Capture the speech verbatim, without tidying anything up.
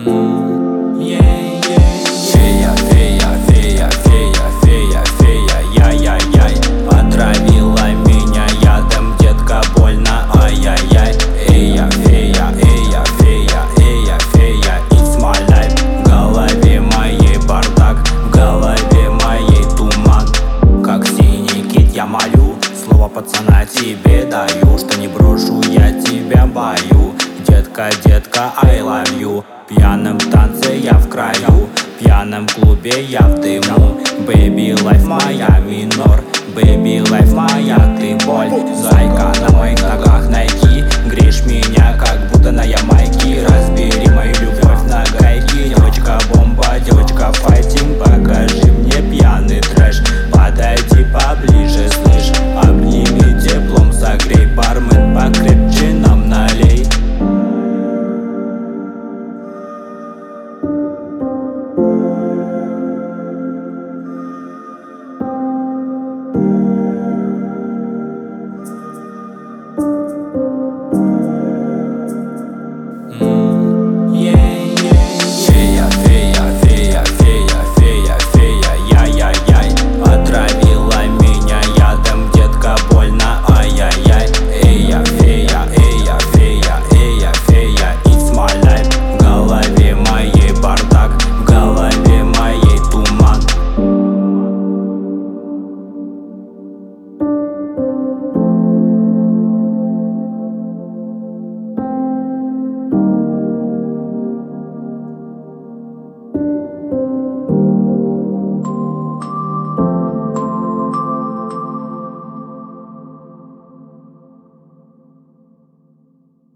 Фея, фея, фея, фея, фея, фея, яй-яй-яй. Отравила меня ядом, детка, больно, ай-яй-яй. Эя, фея, эя, фея, эя, фея, it's my life. В голове моей бардак, в голове моей туман. Как синий кит я молю, слово пацана тебе даю, что не брошу я тебя бою. Детка, детка, I love you. В пьяном танце я в краю, в пьяном клубе я в дыму. Baby life моя минор, baby life моя ты боль. Зайка, на моих ногах найки, гришь меня, как будто на Ямайке. Разбери